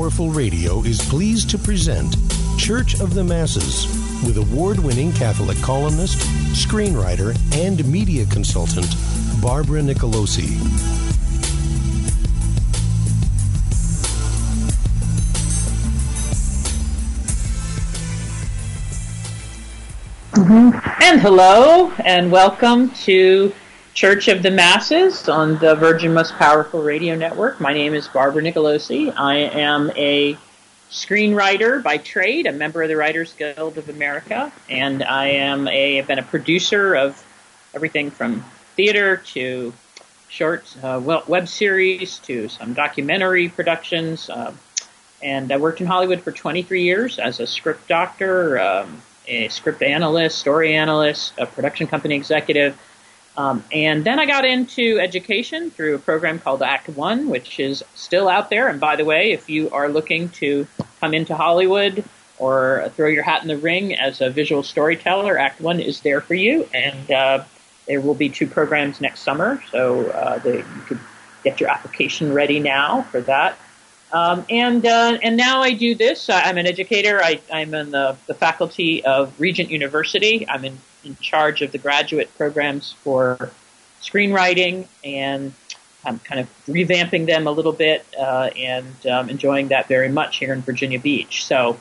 Powerful Radio is pleased to present Church of the Masses with award-winning Catholic columnist, screenwriter, and media consultant, Barbara Nicolosi. And hello, and welcome to Church of the Masses on the Virgin Most Powerful Radio Network. My name is Barbara Nicolosi. I am a screenwriter by trade, a member of the Writers Guild of America, and I've been a producer of everything from theater to short web series to some documentary productions. And I worked in Hollywood for 23 years as a script doctor, a script analyst, story analyst, a production company executive. And then I got into education through a program called Act One, which is still out there. And by the way, if you are looking to come into Hollywood or throw your hat in the ring as a visual storyteller, Act One is there for you. And there will be 2 programs next summer, so you could get your application ready now for that. And now I do this. I'm an educator. I'm in the faculty of Regent University. I'm in charge of the graduate programs for screenwriting, and I'm kind of revamping them a little bit and enjoying that very much here in Virginia Beach. So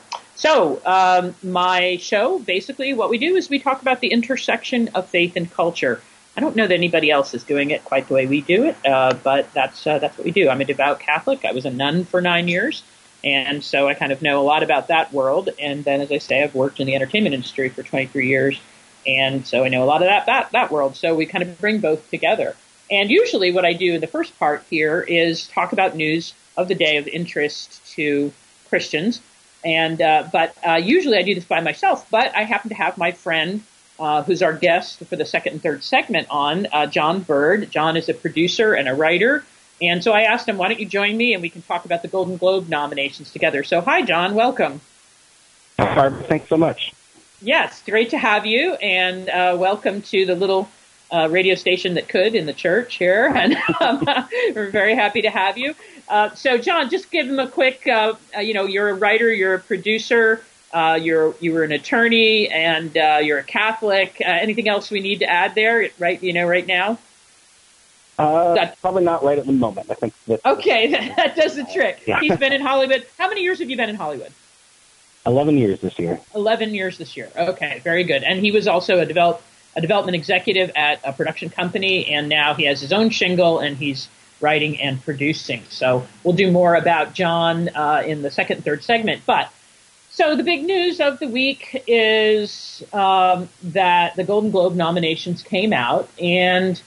my show, basically what we do is we talk about the intersection of faith and culture. I don't know that anybody else is doing it quite the way we do it, but that's what we do. I'm a devout Catholic. I was a nun for 9 years, and so I kind of know a lot about that world. And then, as I say, I've worked in the entertainment industry for 23 years, and so I know a lot of that world. So we kind of bring both together. And usually what I do in the first part here is talk about news of the day of interest to Christians. And but usually I do this by myself, but I happen to have my friend who's our guest for the second and third segment on, John Bird. John is a producer and a writer. And so I asked him, why don't you join me and we can talk about the Golden Globe nominations together. So hi, John. Welcome. Barbara, thanks so much. Yes, great to have you. And welcome to the little radio station that could in the church here. And we're very happy to have you. So, John, just give him a quick, you're a writer, you're a producer. You were an attorney, and you're a Catholic. Anything else we need to add there, right now? Probably not right at the moment. I think okay, that does the trick. Yeah. He's been in Hollywood. How many years have you been in Hollywood? 11 years this year. 11 years this year. Okay, very good. And he was also a development executive at a production company, and now he has his own shingle, and he's writing and producing. So we'll do more about John in the second and third segment, but. So the big news of the week is that the Golden Globe nominations came out, and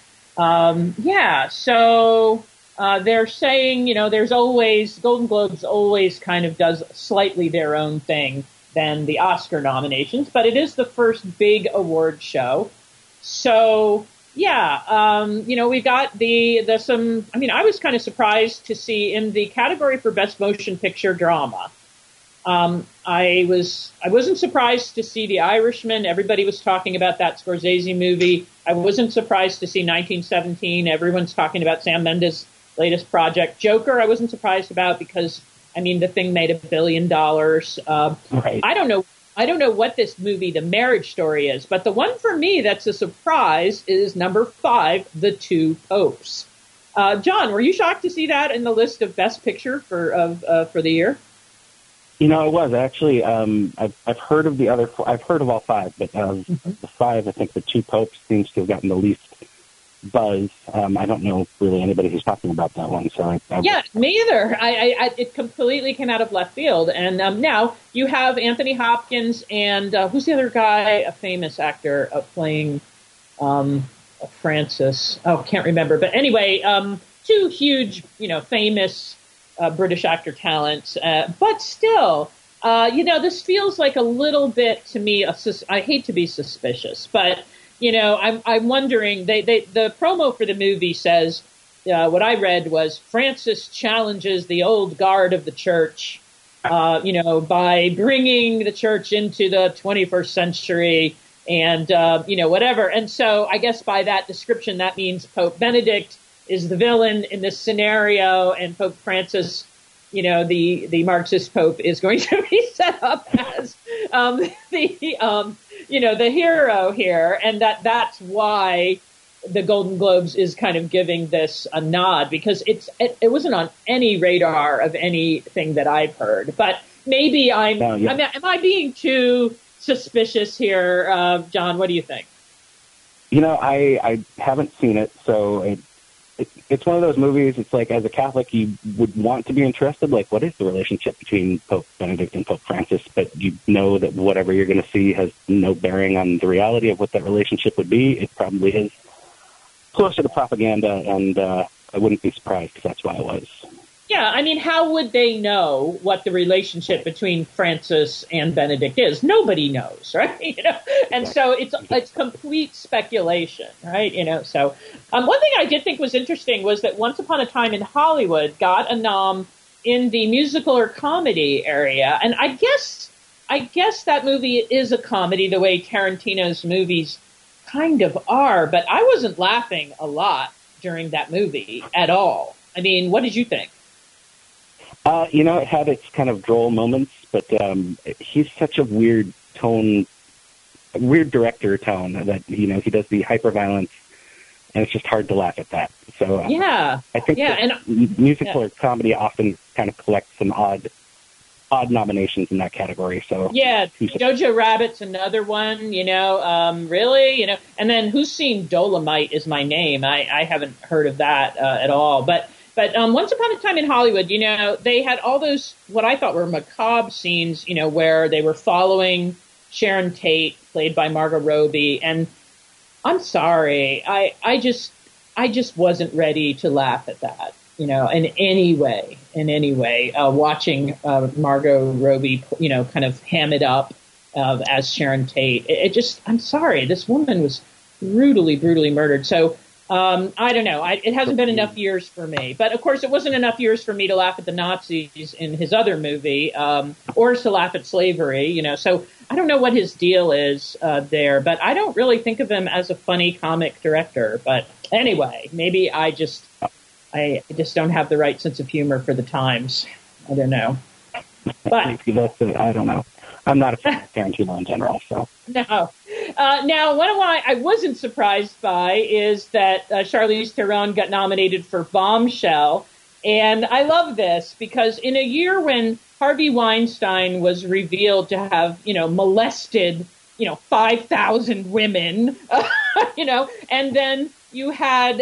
they're saying, there's always, Golden Globes always kind of does slightly their own thing than the Oscar nominations, but it is the first big award show. So we got I was kind of surprised to see in the category for Best Motion Picture Drama. I wasn't surprised to see The Irishman. Everybody was talking about that Scorsese movie. I wasn't surprised to see 1917. Everyone's talking about Sam Mendes' latest project. Joker, I wasn't surprised about because, the thing made $1 billion. Right. I don't know what this movie, The Marriage Story, is, but the one for me that's a surprise is number 5, The Two Popes. John, were you shocked to see that in the list of Best Picture for the year? I was actually. I've heard of the other. I've heard of all 5, but the 5, I think The Two Popes seems to have gotten the least buzz. I don't know really anybody who's talking about that one. So me either. It completely came out of left field. And now you have Anthony Hopkins and who's the other guy? A famous actor playing Francis. Oh, can't remember. But anyway, 2 huge, famous. British actor talents, but still, this feels like a little bit to me. I hate to be suspicious, but I'm wondering. The promo for the movie says what I read was Francis challenges the old guard of the church, by bringing the church into the 21st century, and whatever. And so I guess by that description, that means Pope Benedict is the villain in this scenario, and Pope Francis the Marxist Pope is going to be set up as the hero here, and that's why the Golden Globes is kind of giving this a nod, because it wasn't on any radar of anything that I've heard. But maybe am I being too suspicious here, John? What do you think? I haven't seen it, so it's one of those movies. It's like, as a Catholic, you would want to be interested. Like, what is the relationship between Pope Benedict and Pope Francis? But you know that whatever you're going to see has no bearing on the reality of what that relationship would be. It probably is closer to propaganda, and I wouldn't be surprised if that's why it was. Yeah, I mean, how would they know what the relationship between Francis and Benedict is? Nobody knows, right? And so it's complete speculation, right? So one thing I did think was interesting was that Once Upon a Time in Hollywood got a nom in the musical or comedy area, and I guess that movie is a comedy the way Tarantino's movies kind of are, but I wasn't laughing a lot during that movie at all. I mean, what did you think? It had its kind of droll moments, but he's such a weird director tone that, he does the hyper-violence, and it's just hard to laugh at that. So I think musical or comedy often kind of collects some odd nominations in that category. So yeah, Jojo Rabbit's another one, really, and then Who's Seen Dolomite Is My Name? I haven't heard of that at all, But Once Upon a Time in Hollywood, they had all those, what I thought were macabre scenes, where they were following Sharon Tate, played by Margot Robbie. And I'm sorry, I just wasn't ready to laugh at that, in any way, watching Margot Robbie, kind of ham it up as Sharon Tate. I'm sorry, this woman was brutally murdered. So, I don't know. It hasn't been enough years for me. But, of course, it wasn't enough years for me to laugh at the Nazis in his other movie, or to laugh at slavery, So I don't know what his deal is there. But I don't really think of him as a funny comic director. But anyway, maybe I just don't have the right sense of humor for the times. I don't know. But I don't know. I'm not a fan of Tarantino in general, so. No. Now, one of what I wasn't surprised by is that Charlize Theron got nominated for Bombshell. And I love this because in a year when Harvey Weinstein was revealed to have, molested, 5,000 women, and then you had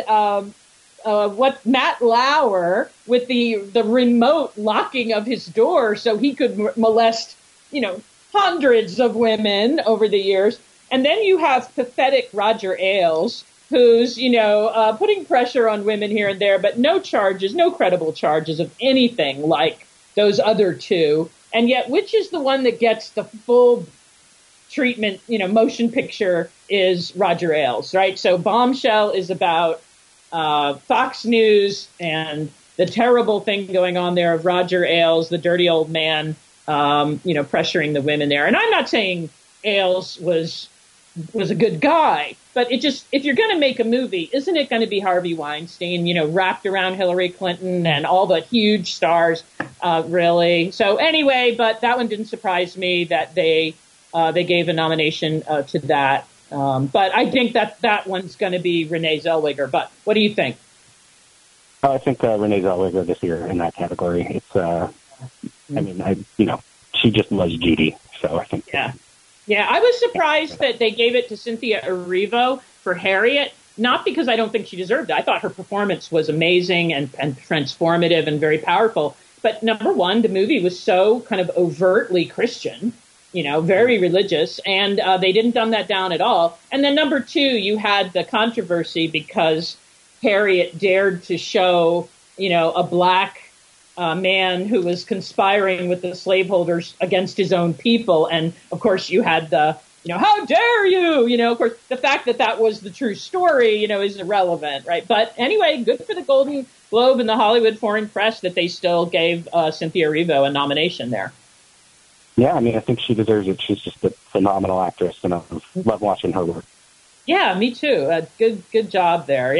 Matt Lauer with the remote locking of his door so he could molest, hundreds of women over the years. And then you have pathetic Roger Ailes, who's, putting pressure on women here and there, but no credible charges of anything like those other two. And yet, which is the one that gets the full treatment, motion picture is Roger Ailes, right? So Bombshell is about Fox News and the terrible thing going on there of Roger Ailes, the dirty old man, pressuring the women there. And I'm not saying Ailes was a good guy, but if you're going to make a movie, isn't it going to be Harvey Weinstein, wrapped around Hillary Clinton and all the huge stars, really? So anyway, but that one didn't surprise me that they gave a nomination to that. But I think that one's going to be Renee Zellweger. But what do you think? I think Renee Zellweger this year in that category. It's, she just loves Judy, so I think. Yeah, I was surprised that they gave it to Cynthia Erivo for Harriet, not because I don't think she deserved it. I thought her performance was amazing and transformative and very powerful. But number one, the movie was so kind of overtly Christian, very religious, and they didn't dumb that down at all. And then number two, you had the controversy because Harriet dared to show, a black man who was conspiring with the slaveholders against his own people. And, of course, you had the, how dare you? Of course, the fact that was the true story, is irrelevant, right? But anyway, good for the Golden Globe and the Hollywood Foreign Press that they still gave Cynthia Erivo a nomination there. Yeah, I think she deserves it. She's just a phenomenal actress, and I love watching her work. Yeah, me too. Good job there, yeah.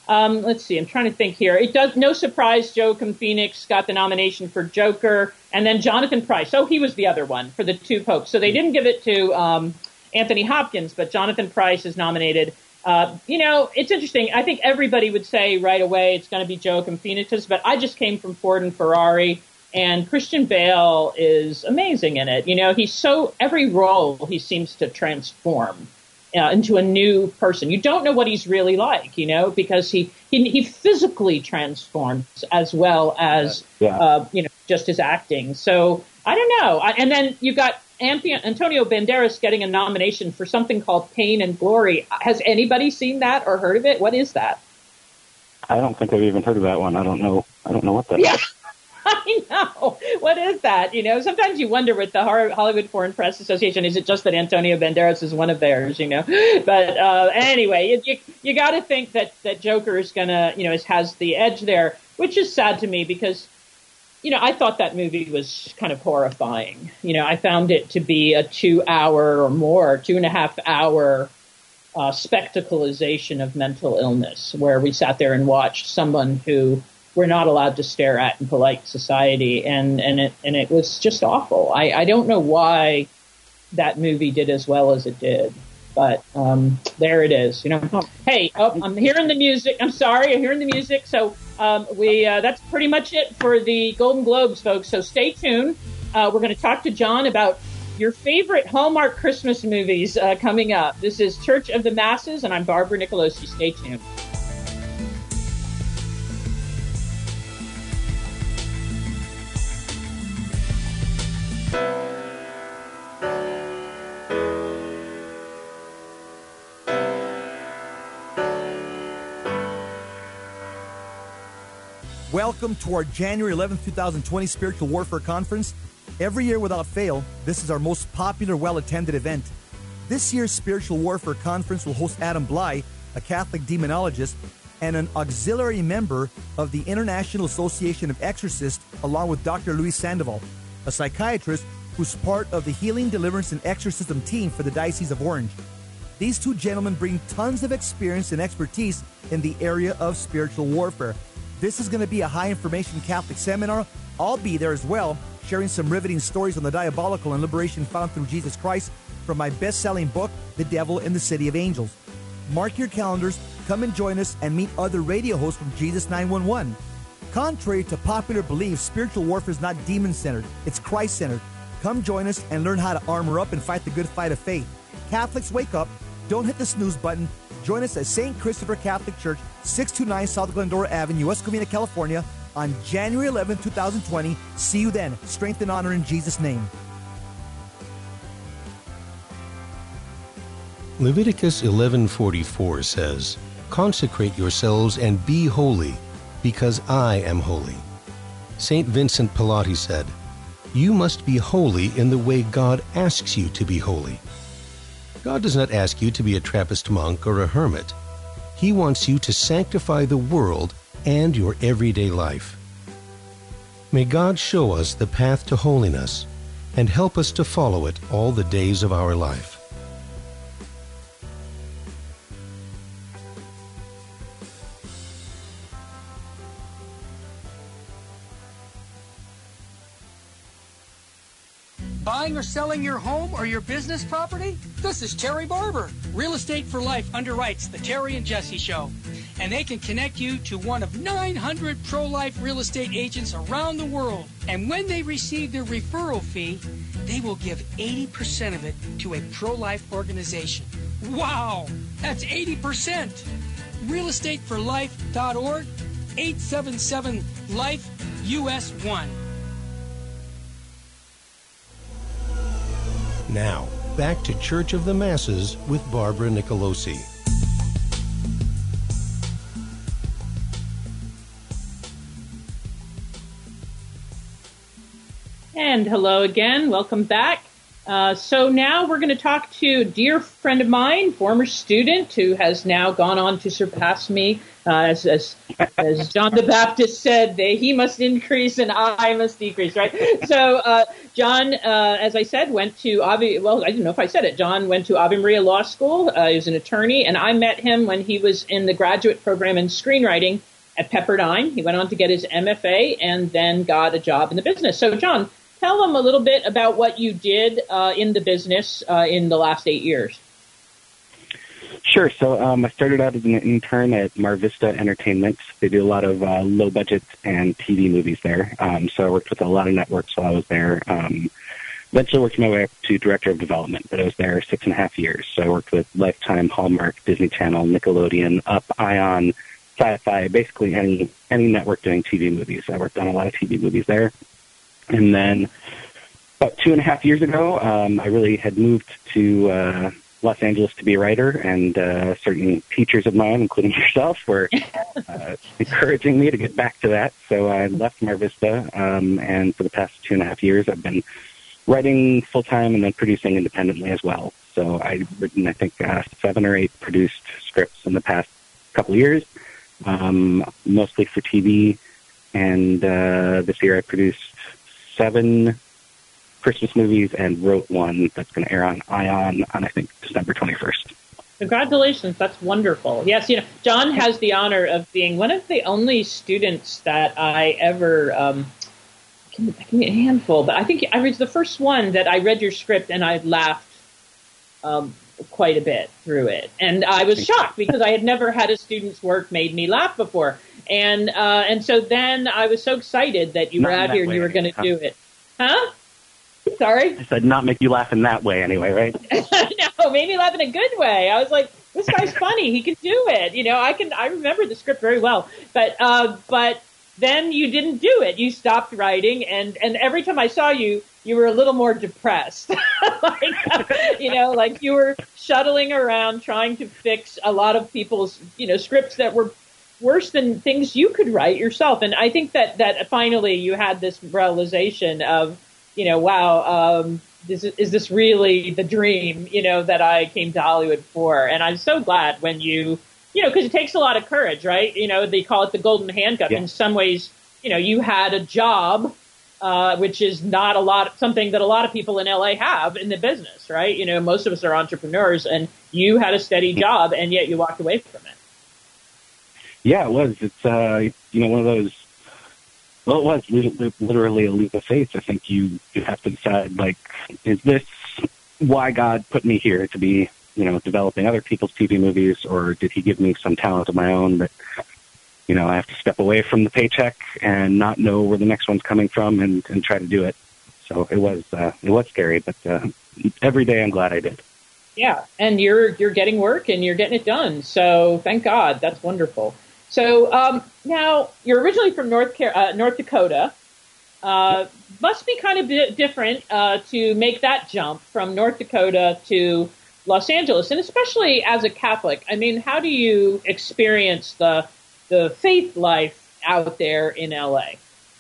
Let's see. I'm trying to think here. It does no surprise. Joaquin Phoenix got the nomination for Joker, and then Jonathan Pryce. Oh, he was the other one for the two popes. So they didn't give it to Anthony Hopkins, but Jonathan Pryce is nominated. It's interesting. I think everybody would say right away it's going to be Joaquin Phoenix, but I just came from Ford and Ferrari, and Christian Bale is amazing in it. Every role he seems to transform into a new person. You don't know what he's really like, because he physically transforms as well as, just his acting. So I don't know. And then you got Antonio Banderas getting a nomination for something called Pain and Glory. Has anybody seen that or heard of it? What is that? I don't think I've even heard of that one. I don't know what that is. I know. What is that? Sometimes you wonder with the Hollywood Foreign Press Association, is it just that Antonio Banderas is one of theirs, But anyway, you got to think that Joker is going to, has the edge there, which is sad to me because, I thought that movie was kind of horrifying. I found it to be a 2-hour or more, 2.5-hour spectacleization of mental illness, where we sat there and watched someone who we're not allowed to stare at in polite society, and it was just awful. I don't know why that movie did as well as it did, but there it is. Hey, I'm hearing the music. I'm sorry, I'm hearing the music. So that's pretty much it for the Golden Globes, folks. So stay tuned. We're going to talk to John about your favorite Hallmark Christmas movies coming up. This is Church of the Masses, and I'm Barbara Nicolosi. Stay tuned. Welcome to our January 11th, 2020 Spiritual Warfare Conference. Every year without fail, this is our most popular, well-attended event. This year's Spiritual Warfare Conference will host Adam Bly, a Catholic demonologist, and an auxiliary member of the International Association of Exorcists, along with Dr. Luis Sandoval, a psychiatrist who's part of the Healing, Deliverance, and Exorcism team for the Diocese of Orange. These two gentlemen bring tons of experience and expertise in the area of spiritual warfare. This is going to be a high-information Catholic seminar. I'll be there as well, sharing some riveting stories on the diabolical and liberation found through Jesus Christ from my best-selling book, The Devil in the City of Angels. Mark your calendars, come and join us, and meet other radio hosts from Jesus 911. Contrary to popular belief, spiritual warfare is not demon-centered, it's Christ-centered. Come join us and learn how to armor up and fight the good fight of faith. Catholics, wake up. Don't hit the snooze button. Join us at St. Christopher Catholic Church, 629 South Glendora Avenue, West Covina, California, on January 11, 2020. See you then. Strength and honor in Jesus' name. Leviticus 11:44 says, "Consecrate yourselves and be holy, because I am holy." St. Vincent Pallotti said, "You must be holy in the way God asks you to be holy." God does not ask you to be a Trappist monk or a hermit. He wants you to sanctify the world and your everyday life. May God show us the path to holiness and help us to follow it all the days of our life. Buying or selling your home or your business property? This is Terry Barber. Real Estate for Life underwrites the Terry and Jesse Show. And they can connect you to one of 900 pro-life real estate agents around the world. And when they receive their referral fee, they will give 80% of it to a pro-life organization. Wow! That's 80%! realestateforlife.org, 877-LIFE-US1. Now, back to Church of the Masses with Barbara Nicolosi. And hello again. Welcome back. So now we're going to talk to a dear friend of mine, former student, who has now gone on to surpass me. As John the Baptist said, he must increase and I must decrease, right? So John, as I said, went to I didn't know if I said it. John went to Ave Maria Law School. He was an attorney, and I met him when he was in the graduate program in screenwriting at Pepperdine. He went on to get his MFA and then got a job in the business. So John, tell them a little bit about what you did in the business in the last 8 years. Sure. So I started out as an intern at Mar Vista Entertainment. They do a lot of low-budget and TV movies there. So I worked with a lot of networks while I was there. Eventually worked my way up to Director of Development, but I was there 6.5 years. So I worked with Lifetime, Hallmark, Disney Channel, Nickelodeon, Up, Ion, Sci-Fi, basically any network doing TV movies. I worked on a lot of TV movies there. And then about 2.5 years ago, I really had moved to Los Angeles to be a writer, and certain teachers of mine, including yourself, were encouraging me to get back to that. So I left Mar Vista, and for the past 2.5 years, I've been writing full-time and then producing independently as well. So I've written, I think, 7 or 8 produced scripts in the past couple of years, mostly for TV. And this year I produced 7 Christmas movies and wrote one that's going to air on Ion on, I think, December 21st. Congratulations. That's wonderful. Yes, John has the honor of being one of the only students that I ever, I can get a handful, but I think I was the first one that I read your script and I laughed quite a bit through it. And I was shocked because I had never had a student's work made me laugh before. And so then I was so excited that you were out here and you were going to do it. Huh? Sorry? I said not make you laugh in that way anyway, right? No, made me laugh in a good way. I was like, this guy's funny. He can do it. I remember the script very well. But then you didn't do it. You stopped writing. And every time I saw you, you were a little more depressed. Like you were shuttling around trying to fix a lot of people's, scripts that were worse than things you could write yourself. And I think that finally you had this realization of, wow, is this really the dream, that I came to Hollywood for? And I'm so glad when you, because it takes a lot of courage, right? They call it the golden handcuff. Yeah. In some ways, you had a job, which is not something that a lot of people in LA have in the business, right? Most of us are entrepreneurs, and you had a steady job, and yet you walked away from it. Yeah, it was. It's, one of those, well, it was literally a leap of faith. I think you have to decide, is this why God put me here to be, developing other people's TV movies, or did he give me some talent of my own that, I have to step away from the paycheck and not know where the next one's coming from and try to do it. So it was scary, but every day I'm glad I did. Yeah, and you're getting work and you're getting it done. So thank God. That's wonderful. So now you're originally from North Dakota. Must be kind of different to make that jump from North Dakota to Los Angeles, and especially as a Catholic. I mean, how do you experience the faith life out there in LA?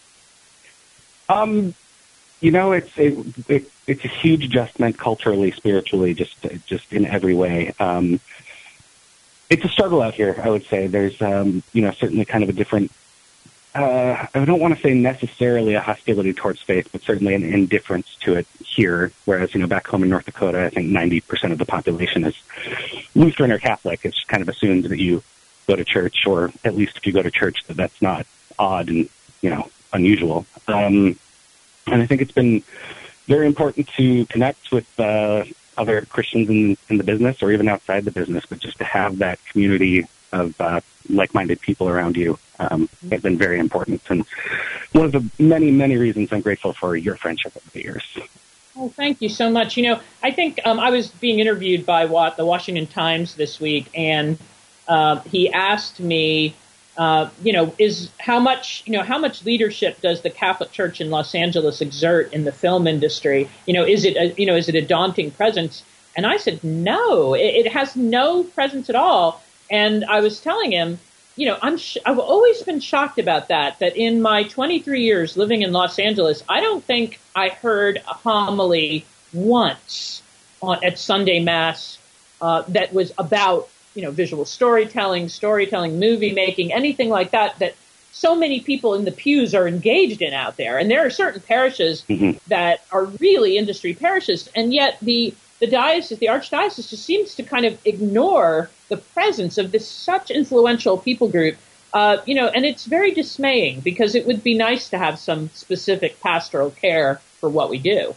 It's a huge adjustment culturally, spiritually, just in every way. It's a struggle out here, I would say. There's, certainly kind of a different, I don't want to say necessarily a hostility towards faith, but certainly an indifference to it here. Whereas, back home in North Dakota, I think 90% of the population is Lutheran or Catholic. It's kind of assumed that you go to church, or at least if you go to church, that's not odd and, unusual. And I think it's been very important to connect with other Christians in the business, or even outside the business, but just to have that community of like-minded people around you has been very important. And one of the many, many reasons I'm grateful for your friendship over the years. Oh, thank you so much. I think I was being interviewed by the Washington Times this week, and he asked me, is how much leadership does the Catholic Church in Los Angeles exert in the film industry? Is it a daunting presence? And I said, no, it has no presence at all. And I was telling him, I've always been shocked about that in my 23 years living in Los Angeles, I don't think I heard a homily once at Sunday Mass that was about, visual storytelling, movie making, anything like that so many people in the pews are engaged in out there. And there are certain parishes that are really industry parishes, and yet the diocese, the archdiocese, just seems to kind of ignore the presence of this such influential people group. And it's very dismaying, because it would be nice to have some specific pastoral care for what we do.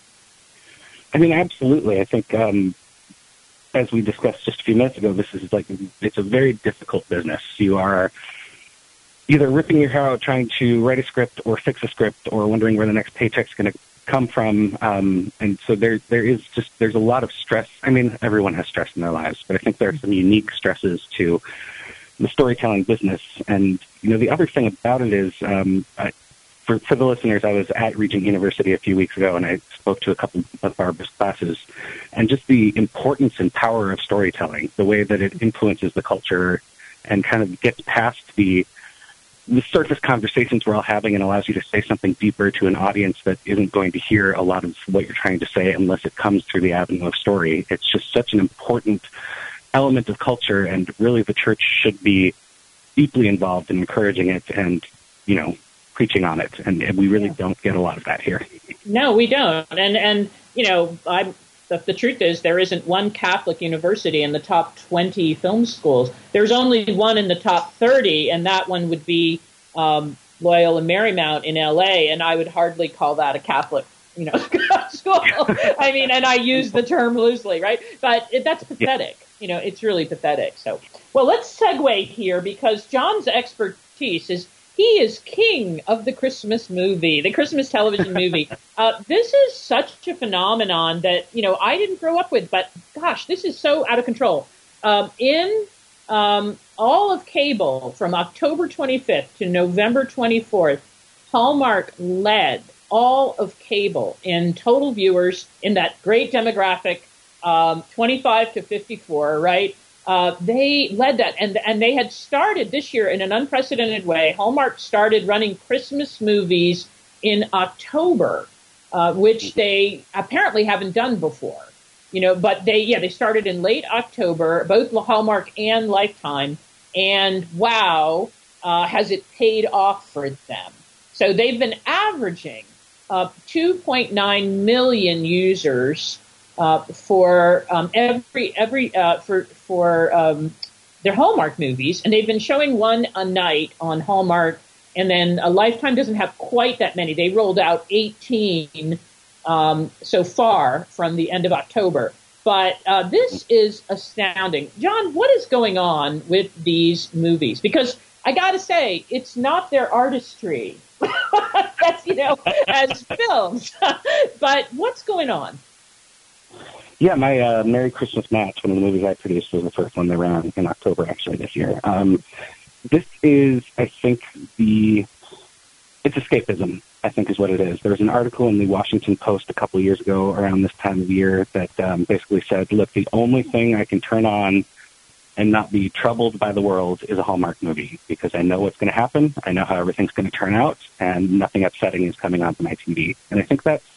I mean, absolutely. I think, as we discussed just a few minutes ago, it's a very difficult business. You are either ripping your hair out trying to write a script or fix a script, or wondering where the next paycheck's going to come from. And so there's a lot of stress. I mean, everyone has stress in their lives, but I think there are some unique stresses to the storytelling business. And, the other thing about it is, for the listeners, I was at Regent University a few weeks ago, and I spoke to a couple of Barbara's classes, and just the importance and power of storytelling, the way that it influences the culture and kind of gets past the surface conversations we're all having, and allows you to say something deeper to an audience that isn't going to hear a lot of what you're trying to say unless it comes through the avenue of story. It's just such an important element of culture, and really the church should be deeply involved in encouraging it and, preaching on it. And we really don't get a lot of that here. No, we don't. And the truth is, there isn't one Catholic university in the top 20 film schools. There's only one in the top 30, and that one would be Loyola Marymount in L.A., and I would hardly call that a Catholic, school. I mean, and I use the term loosely, right? But that's pathetic. Yeah. It's really pathetic. So, well, let's segue here, because John's expertise is he is king of the Christmas movie, the Christmas television movie. This is such a phenomenon that, I didn't grow up with, but gosh, this is so out of control. In all of cable from October 25th to November 24th, Hallmark led all of cable in total viewers in that great demographic, 25 to 54, right? They led that, and they had started this year in an unprecedented way. Hallmark started running Christmas movies in October, which they apparently haven't done before. But they started in late October, both Hallmark and Lifetime, and wow, has it paid off for them. So they've been averaging 2.9 million users for their Hallmark movies, and they've been showing one a night on Hallmark, and then Lifetime doesn't have quite that many. They rolled out 18 so far from the end of October, but this is astounding. John, what is going on with these movies? Because I got to say, it's not their artistry. That's as films, but what's going on? Yeah, my Merry Christmas Match, one of the movies I produced, was the first one they ran in October, actually, this year. This is, I think, it's escapism, I think is what it is. There was an article in the Washington Post a couple of years ago around this time of year that basically said, look, the only thing I can turn on and not be troubled by the world is a Hallmark movie, because I know what's going to happen, I know how everything's going to turn out, and nothing upsetting is coming onto my TV. And I think that's,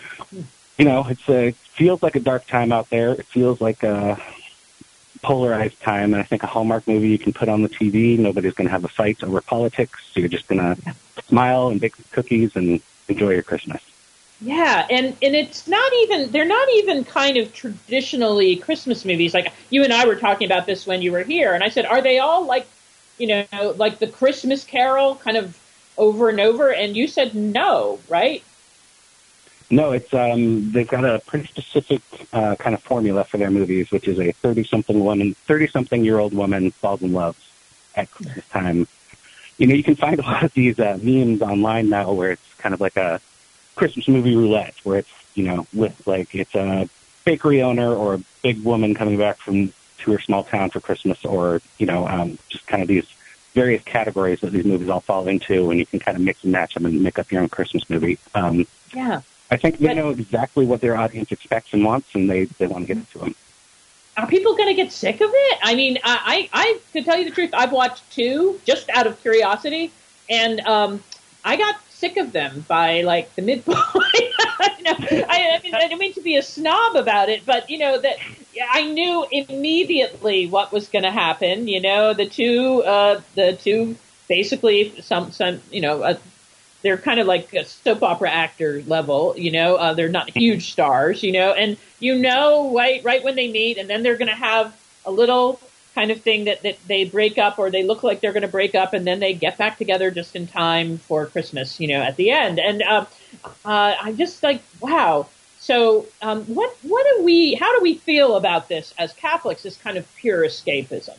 it feels like a dark time out there. It feels like a polarized time. And I think a Hallmark movie you can put on the TV, nobody's going to have a fight over politics. So you're just going to smile and bake cookies and enjoy your Christmas. Yeah, and it's not even, they're not even kind of traditionally Christmas movies. Like you and I were talking about this when you were here, and I said, are they all like the Christmas Carol kind of over and over? And you said no, right? No, it's they've got a pretty specific kind of formula for their movies, which is a 30-something-year-old woman falls in love at Christmas time. You can find a lot of these memes online now where it's kind of like a Christmas movie roulette, where it's with it's a bakery owner or a big woman coming back to her small town for Christmas, or just kind of these various categories that these movies all fall into, and you can kind of mix and match them and make up your own Christmas movie. Yeah. I think they know exactly what their audience expects and wants, and they want to get it to them. Are people going to get sick of it? I mean, to tell you the truth, I've watched two just out of curiosity, and I got sick of them by like the midpoint. I don't mean to be a snob about it, but that I knew immediately what was going to happen. The two basically some they're kind of like a soap opera actor level. They're not huge stars. And right when they meet, and then they're going to have a little kind of thing that they break up, or they look like they're going to break up, and then they get back together just in time for Christmas, at the end. And I'm just like, wow. So how do we feel about this as Catholics, this kind of pure escapism?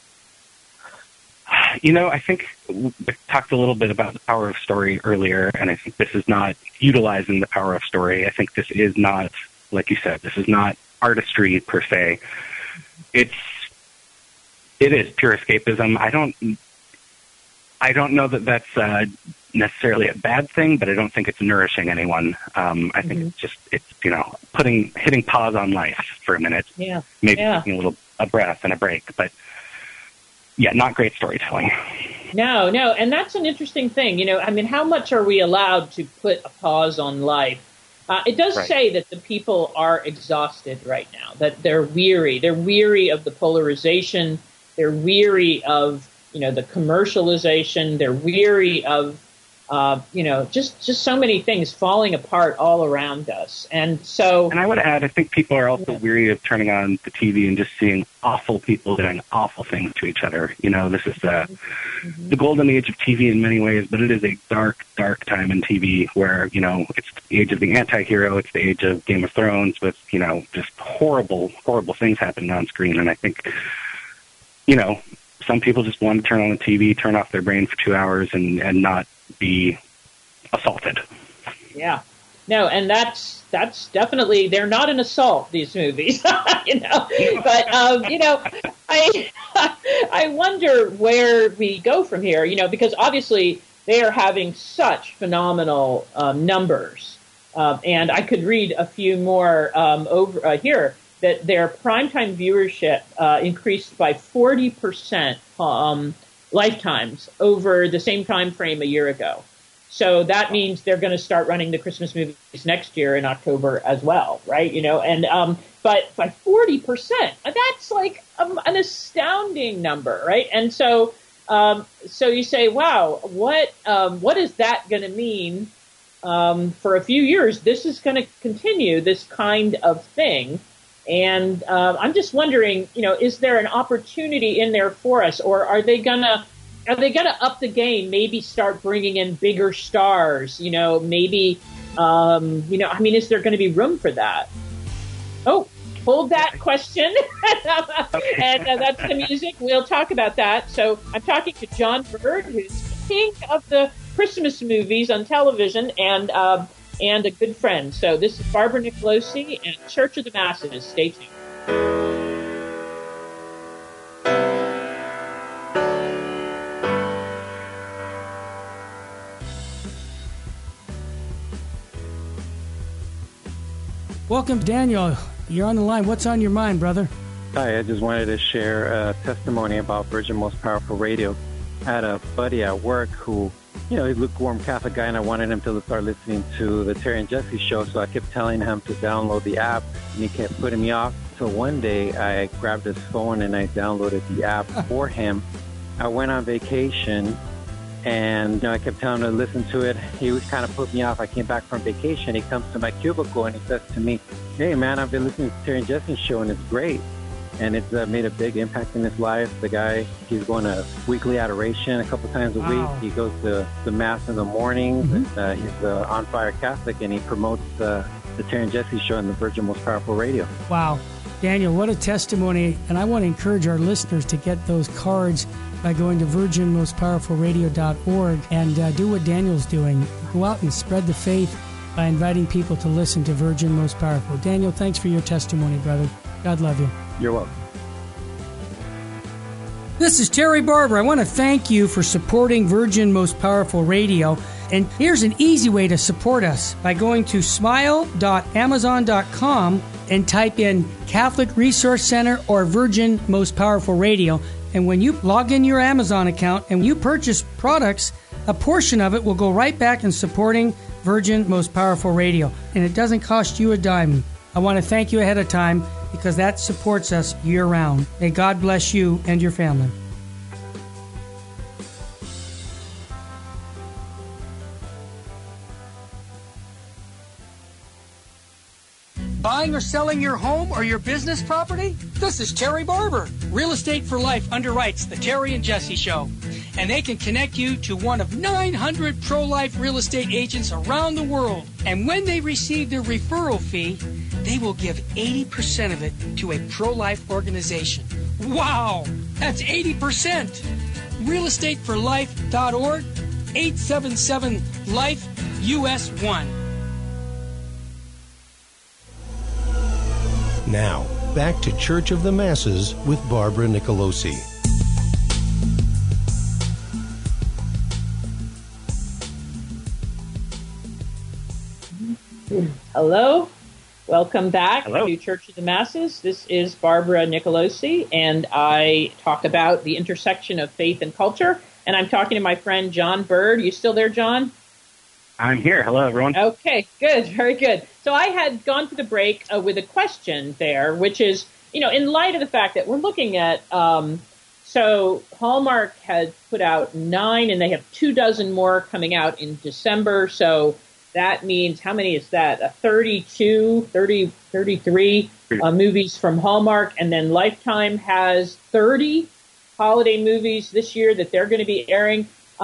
I think we talked a little bit about the power of story earlier, and I think this is not utilizing the power of story. I think this is not, like you said, this is not artistry per se. It is pure escapism. I don't know that that's necessarily a bad thing, but I don't think it's nourishing anyone. I think it's hitting pause on life for a minute. Yeah. Maybe taking a breath and a break, but yeah, not great storytelling. No, and that's an interesting thing. How much are we allowed to put a pause on life? It does say that the people are exhausted right now, that they're weary. They're weary of the polarization. They're weary of, the commercialization. They're weary of, just so many things falling apart all around us. And I would add, I think people are also weary of turning on the TV and just seeing awful people doing awful things to each other. This is the golden age of TV in many ways, but it is a dark, dark time in TV where, it's the age of the anti-hero. It's the age of Game of Thrones with, just horrible, horrible things happening on screen. And I think, some people just want to turn on the TV, turn off their brain for 2 hours and not be assaulted. Yeah. No, and that's definitely, they're not an assault, these movies, but, I wonder where we go from here, because obviously they are having such phenomenal numbers. And I could read a few more over here, that their primetime viewership increased by 40% lifetimes over the same time frame a year ago. So that means they're going to start running the Christmas movies next year in October as well, right? But by 40%, that's like an astounding number, right? And so you say, wow, what is that going to mean for a few years? This is going to continue this kind of thing. And I'm just wondering, is there an opportunity in there for us, or are they gonna up the game? Maybe start bringing in bigger stars. Maybe is there going to be room for that? Oh, hold that question, and that's the music. We'll talk about that. So I'm talking to John Bird, who's king of the Christmas movies on television, and a good friend. So this is Barbara Nicolosi and Church of the Masses. Stay tuned. Welcome, Daniel. You're on the line. What's on your mind, brother? Hi, I just wanted to share a testimony about Virgin Most Powerful Radio. I had a buddy at work who, he's a lukewarm Catholic guy, and I wanted him to start listening to the Terry and Jesse show, so I kept telling him to download the app, and he kept putting me off. So one day, I grabbed his phone and I downloaded the app for him. I went on vacation, and I kept telling him to listen to it. He was kind of put me off. I came back from vacation. He comes to my cubicle, and he says to me, "Hey, man, I've been listening to the Terry and Jesse show, and it's great." And it's made a big impact in his life. The guy, he's going to weekly adoration a couple times a week. He goes to the Mass in the morning. Mm-hmm. He's an on-fire Catholic, and he promotes the Terry and Jesse show and the Virgin Most Powerful Radio. Wow. Daniel, what a testimony. And I want to encourage our listeners to get those cards by going to virginmostpowerfulradio.org and do what Daniel's doing. Go out and spread the faith by inviting people to listen to Virgin Most Powerful. Daniel, thanks for your testimony, brother. God love you. You're welcome. This is Terry Barber. I want to thank you for supporting Virgin Most Powerful Radio. And here's an easy way to support us by going to smile.amazon.com and type in Catholic Resource Center or Virgin Most Powerful Radio. And when you log in your Amazon account and you purchase products, a portion of it will go right back in supporting Virgin Most Powerful Radio, and it doesn't cost you a dime. I want to thank you ahead of time because that supports us year-round. May God bless you and your family. Buying or selling your home or your business property? This is Terry Barber. Real Estate for Life underwrites the Terry and Jesse Show. And they can connect you to one of 900 pro-life real estate agents around the world. And when they receive their referral fee, they will give 80% of it to a pro-life organization. Wow! That's 80%! realestateforlife.org, 877-LIFE-US1. Now, back to Church of the Masses with Barbara Nicolosi. Hello. Welcome back Hello. to Church of the Masses. This is Barbara Nicolosi, and I talk about the intersection of faith and culture. And I'm talking to my friend John Bird. You still there, John? I'm here. Hello, everyone. Okay, good, very good. So I had gone to the break with a question there, which is, in light of the fact that we're looking at, so Hallmark had put out 9, and they have 24 more coming out in December. So that means, how many is that? 33 movies from Hallmark, and then Lifetime has 30 holiday movies this year that they're going to be airing.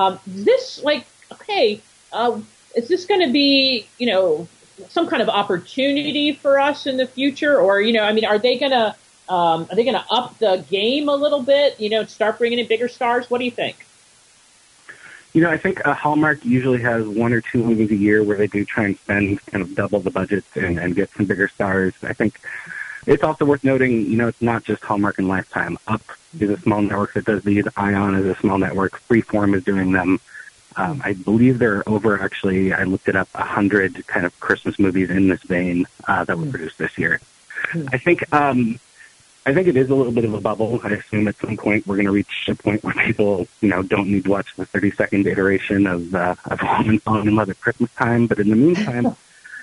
Is this going to be, some kind of opportunity for us in the future? Or, are they going to up the game a little bit, start bringing in bigger stars? What do you think? I think Hallmark usually has 1 or 2 movies a year where they do try and spend kind of double the budget and get some bigger stars. I think it's also worth noting, it's not just Hallmark and Lifetime. Up is a small network that does these. Ion is a small network. Freeform is doing them. I believe there are over, actually, I looked it up, 100 kind of Christmas movies in this vein that were produced this year. I think it is a little bit of a bubble. I assume at some point we're going to reach a point where people, don't need to watch the 30-second iteration of Woman Falling in Love at Christmas time. But in the meantime,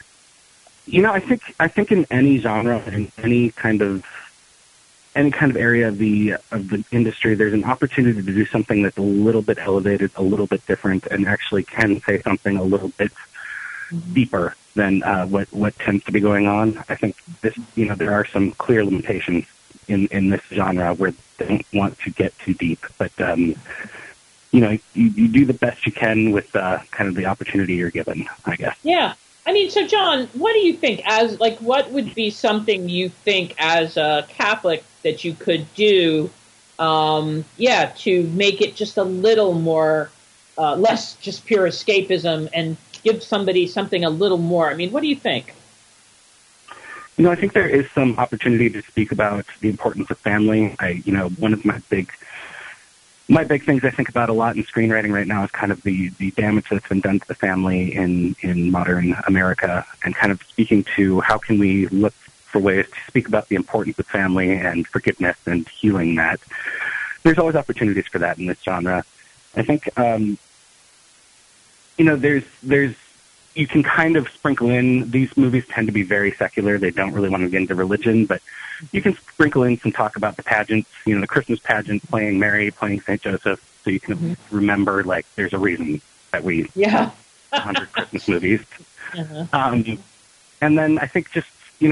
I think in any genre, in any kind of area of the industry, there's an opportunity to do something that's a little bit elevated, a little bit different, and actually can say something a little bit deeper than what tends to be going on. I think this, there are some clear limitations in this genre where they don't want to get too deep, but you do the best you can with kind of the opportunity you're given, I guess. Yeah. So John, what do you think what would be something you think as a Catholic that you could do, to make it just a little more, less just pure escapism and give somebody something a little more? What do you think? I think there is some opportunity to speak about the importance of family. One of my big things I think about a lot in screenwriting right now is kind of the damage that's been done to the family in modern America, and kind of speaking to how can we look for ways to speak about the importance of family and forgiveness and healing that. There's always opportunities for that in this genre. I think, there's you can kind of sprinkle in, these movies tend to be very secular. They don't really want to get into religion, but you can sprinkle in some talk about the pageants, the Christmas pageant, playing Mary, playing St. Joseph, so you can remember, there's a reason that we have 100 Christmas movies. And then I think just,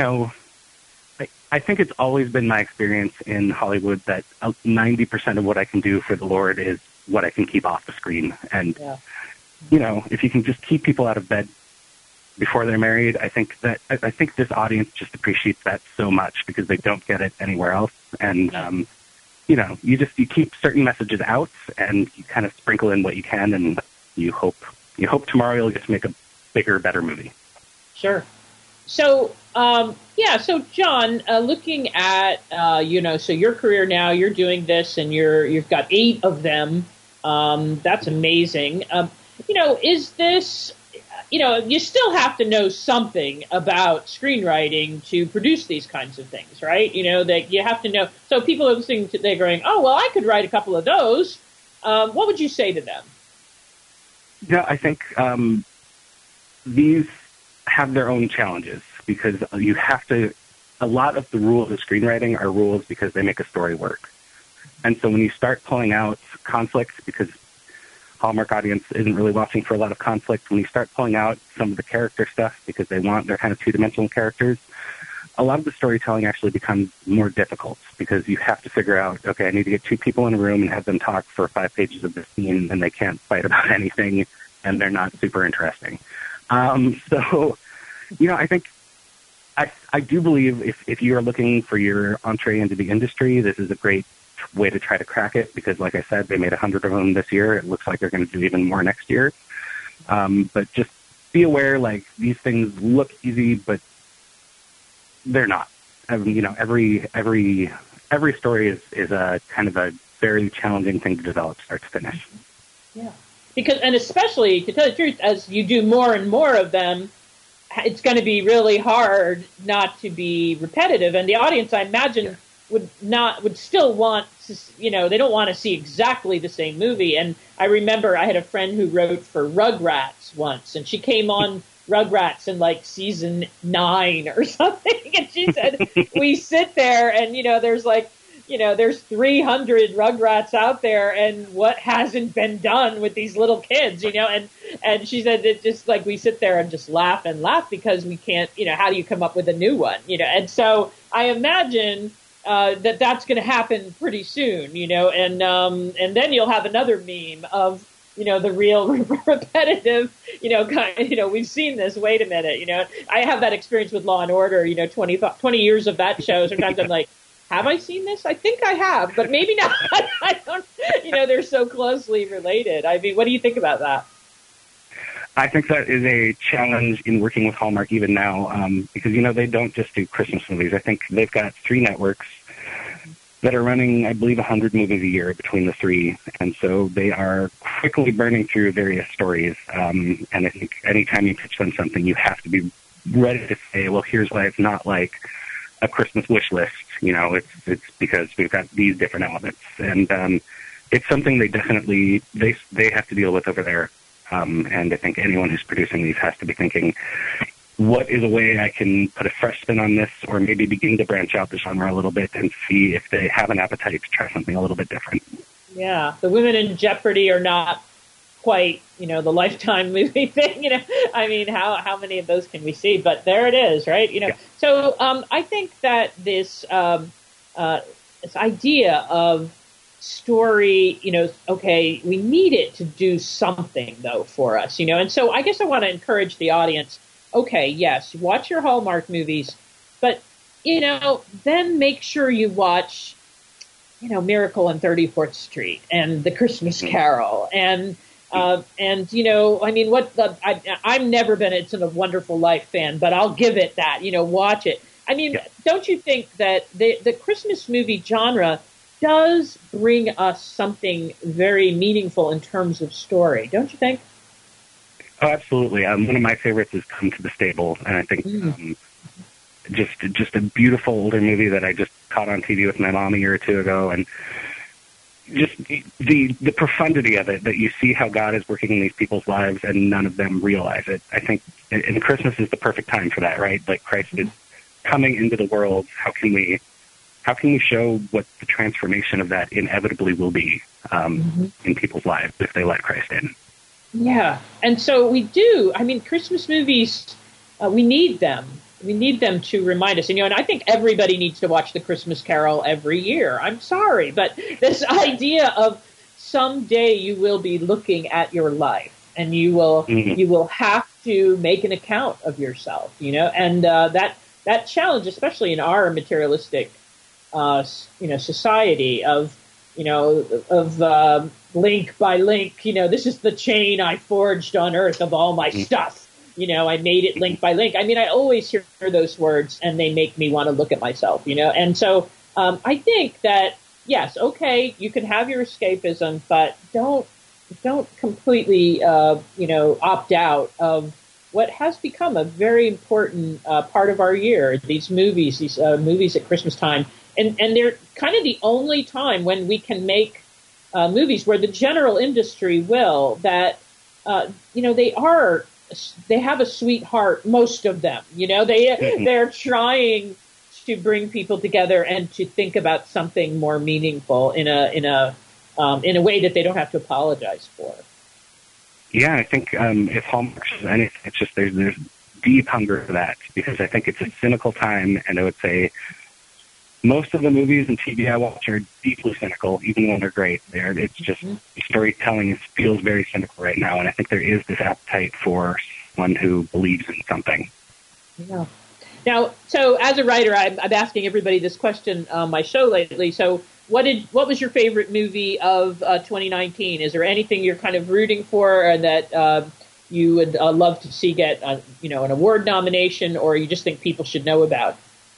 I think it's always been my experience in Hollywood that 90% of what I can do for the Lord is what I can keep off the screen. And, if you can just keep people out of bed before they're married, I think this audience just appreciates that so much because they don't get it anywhere else. And, you keep certain messages out and you kind of sprinkle in what you can, and you hope tomorrow you'll get to make a bigger, better movie. Sure. So, so John, looking at, so your career now, you're doing this and you've got 8 of them. That's amazing. Is this, you still have to know something about screenwriting to produce these kinds of things, right? That you have to know. So people are listening to, they're going, oh, well, I could write a couple of those. What would you say to them? Yeah, I think these have their own challenges because you have to. A lot of the rules of screenwriting are rules because they make a story work, and so when you start pulling out conflicts, because Hallmark audience isn't really watching for a lot of conflict, when you start pulling out some of the character stuff because they're kind of two-dimensional characters, a lot of the storytelling actually becomes more difficult because you have to figure out, okay, I need to get two people in a room and have them talk for 5 pages of the scene, and they can't fight about anything, and they're not super interesting. So, I think I do believe if you are looking for your entree into the industry, this is a great way to try to crack it because, like I said, they made 100 of them this year. It looks like they're going to do even more next year. But just be aware, like, these things look easy, but they're not. Every story is a kind of a very challenging thing to develop, start to finish. Yeah, and especially to tell the truth, as you do more and more of them, it's going to be really hard not to be repetitive, and the audience, I imagine, would still want to, they don't want to see exactly the same movie. And I remember I had a friend who wrote for Rugrats once, and she came on Rugrats in like season 9 or something, and she said we sit there and there's 300 Rugrats out there, and what hasn't been done with these little kids, and she said that just like we sit there and just laugh because we can't, how do you come up with a new one, and so I imagine that's going to happen pretty soon, and then you'll have another meme of, the real repetitive, we've seen this, wait a minute, I have that experience with Law and Order, 20 years of that show. Sometimes I'm like, have I seen this? I think I have, but maybe not. I don't, they're so closely related. I mean, what do you think about that? I think that is a challenge in working with Hallmark even now, because, they don't just do Christmas movies. I think they've got 3 networks that are running, I believe, 100 movies a year between the 3. And so they are quickly burning through various stories. And I think anytime you pitch them something, you have to be ready to say, well, here's why it's not like a Christmas wish list. It's because we've got these different elements. And it's something they definitely, they have to deal with over there. And I think anyone who's producing these has to be thinking, what is a way I can put a fresh spin on this, or maybe begin to branch out the genre a little bit and see if they have an appetite to try something a little bit different. Yeah, the women in Jeopardy are not quite, the Lifetime movie thing. I mean, how many of those can we see? But there it is, right? Yeah. So I think that this idea of story, okay, we need it to do something though for us, and so I guess I want to encourage the audience. Okay, yes, watch your Hallmark movies, but, then make sure you watch, Miracle on 34th Street and The Christmas Carol and I've never been It's a Wonderful Life fan, but I'll give it that, watch it. I mean, Don't you think that the Christmas movie genre does bring us something very meaningful in terms of story, don't you think? Oh, absolutely. One of my favorites is Come to the Stable, and I think just a beautiful older movie that I just caught on TV with my mom a year or 2 ago, and just the profundity of it, that you see how God is working in these people's lives and none of them realize it. I think, and Christmas is the perfect time for that, right? Like, Christ is coming into the world. How can we show what the transformation of that inevitably will be in people's lives if they let Christ in? Yeah, and so we do. I mean, Christmas movies, we need them. We need them to remind us. And I think everybody needs to watch The Christmas Carol every year. I'm sorry, but this idea of someday you will be looking at your life and you will have to make an account of yourself, and that challenge, especially in our materialistic, society of link by link, this is the chain I forged on earth of all my stuff. I made it link by link. I mean, I always hear those words and they make me want to look at myself, and so I think that, yes, okay, you can have your escapism, but don't completely, opt out of what has become a very important part of our year. These movies at Christmas time. And they're kind of the only time when we can make movies where the general industry will, that they have a sweet heart, most of them. They're trying to bring people together and to think about something more meaningful in a way that they don't have to apologize for. Yeah, I think if Hallmark is anything, it's just there's deep hunger for that, because I think it's a cynical time, and I would say most of the movies and TV I watch are deeply cynical, even when they're great. It's just storytelling feels very cynical right now, and I think there is this appetite for someone who believes in something. Yeah. Now, so as a writer, I'm asking everybody this question on my show lately. So, what was your favorite movie of 2019? Is there anything you're kind of rooting for, and that you would love to see get an award nomination, or you just think people should know about?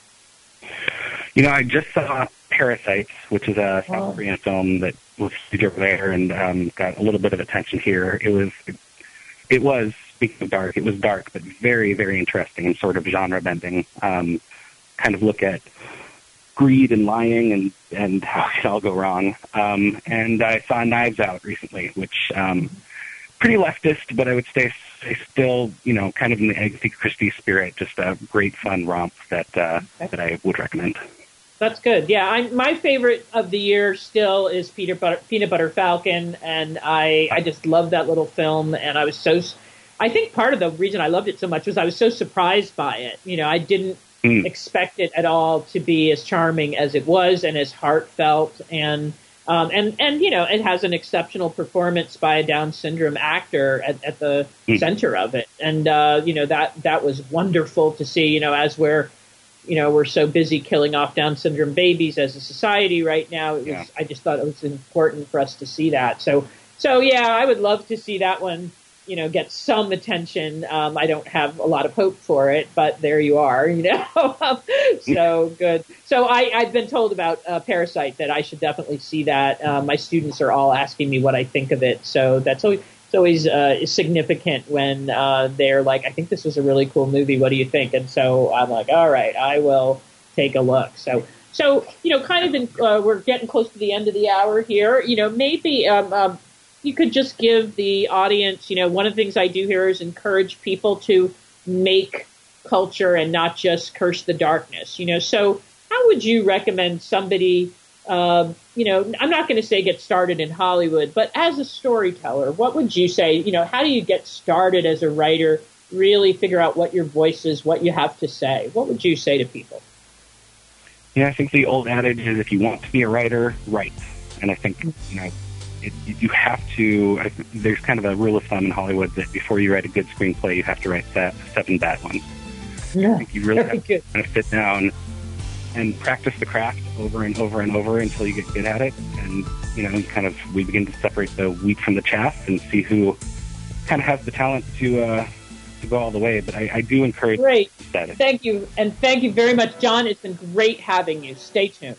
I just saw Parasite, which is a South Korean film that was huge over there and got a little bit of attention here. It was, speaking of dark, it was dark, but very, very interesting and sort of genre-bending. Kind of look at greed and lying and how it could all go wrong. And I saw Knives Out recently, which pretty leftist, but I would say still, kind of in the Agatha Christie spirit, just a great fun romp that I would recommend. That's good. Yeah, my favorite of the year still is Peanut Butter Falcon, and I just love that little film. And I think part of the reason I loved it so much was I was so surprised by it. I didn't expect it at all to be as charming as it was and as heartfelt, and it has an exceptional performance by a Down syndrome actor at the center of it, and that was wonderful to see. As we're so busy killing off Down syndrome babies as a society right now. I just thought it was important for us to see that. So yeah, I would love to see that one, get some attention. I don't have a lot of hope for it, but there you are, So good. So I've been told about Parasite that I should definitely see that. My students are all asking me what I think of it. So that's always significant when they're like, I think this was a really cool movie. What do you think? And so I'm like, all right, I will take a look. So we're getting close to the end of the hour here. Maybe you could just give the audience, one of the things I do here is encourage people to make culture and not just curse the darkness. So how would you recommend somebody, I'm not going to say get started in Hollywood, but as a storyteller, what would you say, how do you get started as a writer, really figure out what your voice is, what you have to say? What would you say to people? Yeah, I think the old adage is if you want to be a writer, write. And I think, you have to, there's kind of a rule of thumb in Hollywood that before you write a good screenplay, you have to write 7 bad ones. Yeah, I think you really have to kind of sit down and practice the craft over and over and over until you get good at it. And, we begin to separate the wheat from the chaff and see who kind of has the talent to go all the way. But I do encourage that. Thank you. And thank you very much, John. It's been great having you. Stay tuned.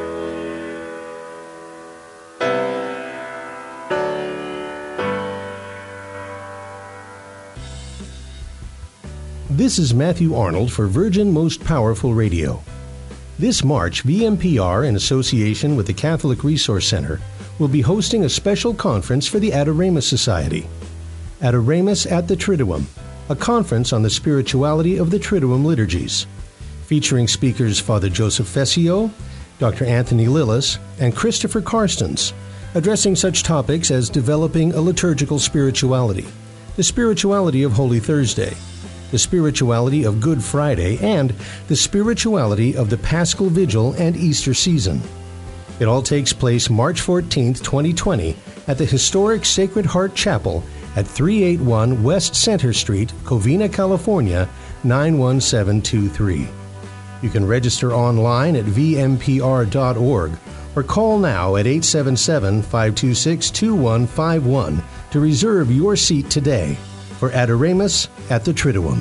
This is Matthew Arnold for Virgin Most Powerful Radio. This March, VMPR, in association with the Catholic Resource Center, will be hosting a special conference for the Adoramus Society. Adoramus at the Triduum, a conference on the spirituality of the Triduum liturgies, featuring speakers Father Joseph Fessio, Dr. Anthony Lillis, and Christopher Karstens, addressing such topics as developing a liturgical spirituality, the spirituality of Holy Thursday, the spirituality of Good Friday, and the spirituality of the Paschal Vigil and Easter season. It all takes place March 14th, 2020 at the historic Sacred Heart Chapel at 381 West Center Street, Covina, California, 91723. You can register online at vmpr.org or call now at 877-526-2151 to reserve your seat today for Adoramus at the Triduum.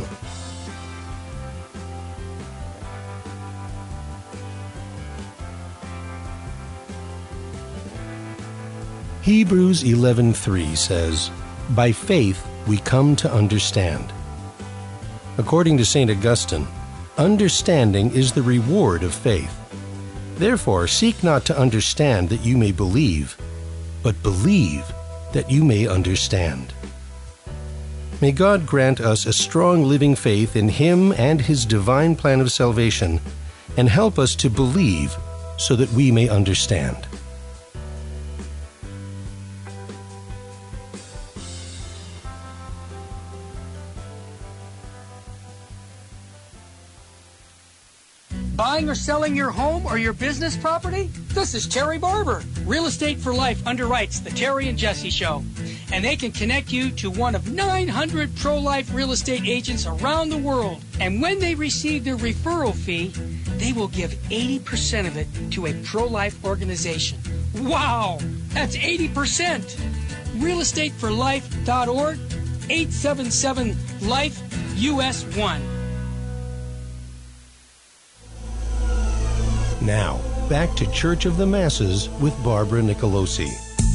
Hebrews 11:3 says, "By faith we come to understand." According to St. Augustine, understanding is the reward of faith. Therefore, seek not to understand that you may believe, but believe that you may understand. May God grant us a strong living faith in Him and His divine plan of salvation, and help us to believe so that we may understand. Buying or selling your home or your business property? This is Terry Barber. Real Estate for Life underwrites the Terry and Jesse Show. And they can connect you to one of 900 pro-life real estate agents around the world. And when they receive their referral fee, they will give 80% of it to a pro-life organization. Wow! That's 80%! realestateforlife.org, 877-LIFE-US1. Now, back to Church of the Masses with Barbara Nicolosi.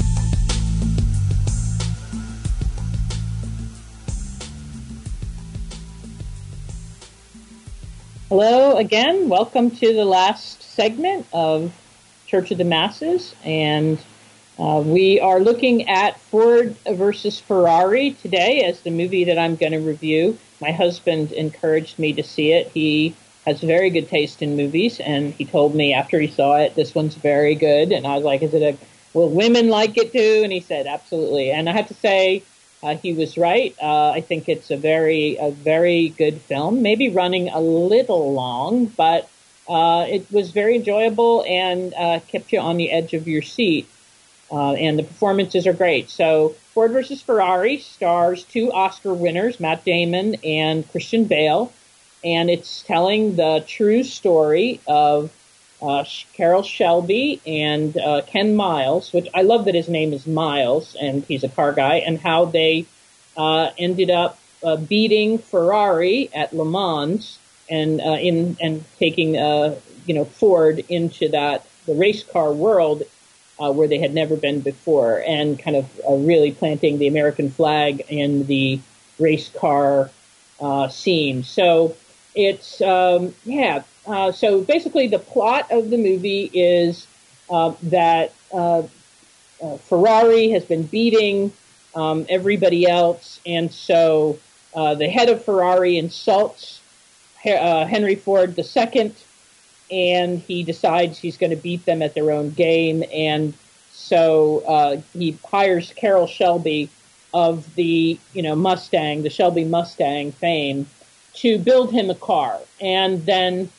Hello again. Welcome to the last segment of Church of the Masses. And we are looking at Ford versus Ferrari today as the movie that I'm going to review. My husband encouraged me to see it. He has very good taste in movies, and he told me after he saw it, this one's very good. And I was like, will women like it too? And he said, absolutely. And I have to say, he was right. I think it's a very good film, maybe running a little long, but it was very enjoyable and kept you on the edge of your seat. And the performances are great. So Ford versus Ferrari stars two Oscar winners, Matt Damon and Christian Bale. And it's telling the true story of Carroll Shelby and Ken Miles, which I love that his name is Miles, and he's a car guy, and how they ended up beating Ferrari at Le Mans and taking Ford into the race car world where they had never been before, and kind of really planting the American flag in the race car scene. So it's, so basically the plot of the movie is that Ferrari has been beating everybody else, and so the head of Ferrari insults Henry Ford II, and he decides he's going to beat them at their own game, and so he hires Carroll Shelby of the Mustang, the Shelby Mustang fame, to build him a car. And then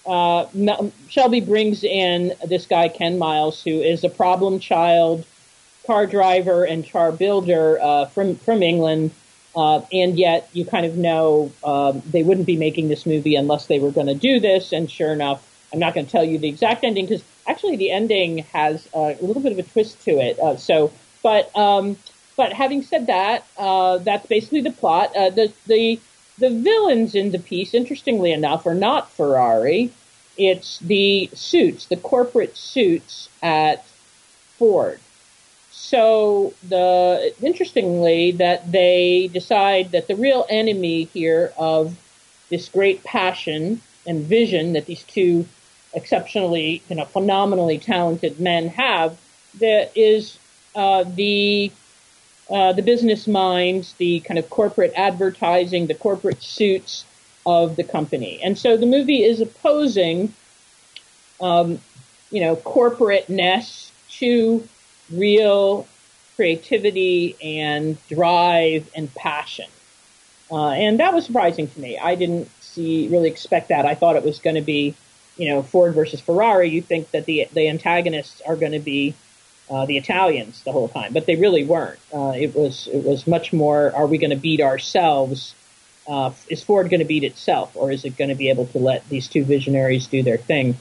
Shelby brings in this guy, Ken Miles, who is a problem child car driver and car builder from England. And yet you kind of know they wouldn't be making this movie unless they were going to do this. And sure enough, I'm not going to tell you the exact ending because actually the ending has a little bit of a twist to it. But having said that, that's basically the plot. The villains in the piece, interestingly enough, are not Ferrari. It's the suits, the corporate suits at Ford. So interestingly, that they decide that the real enemy here of this great passion and vision that these two exceptionally, phenomenally talented men have, that is the business minds, the kind of corporate advertising, the corporate suits of the company. And so the movie is opposing, corporateness to real creativity and drive and passion. And that was surprising to me. I didn't really expect that. I thought it was going to be, Ford versus Ferrari. You think that the antagonists are going to be the Italians the whole time, but they really weren't. It was much more, are we going to beat ourselves? Is Ford going to beat itself, or is it going to be able to let these two visionaries do their thing?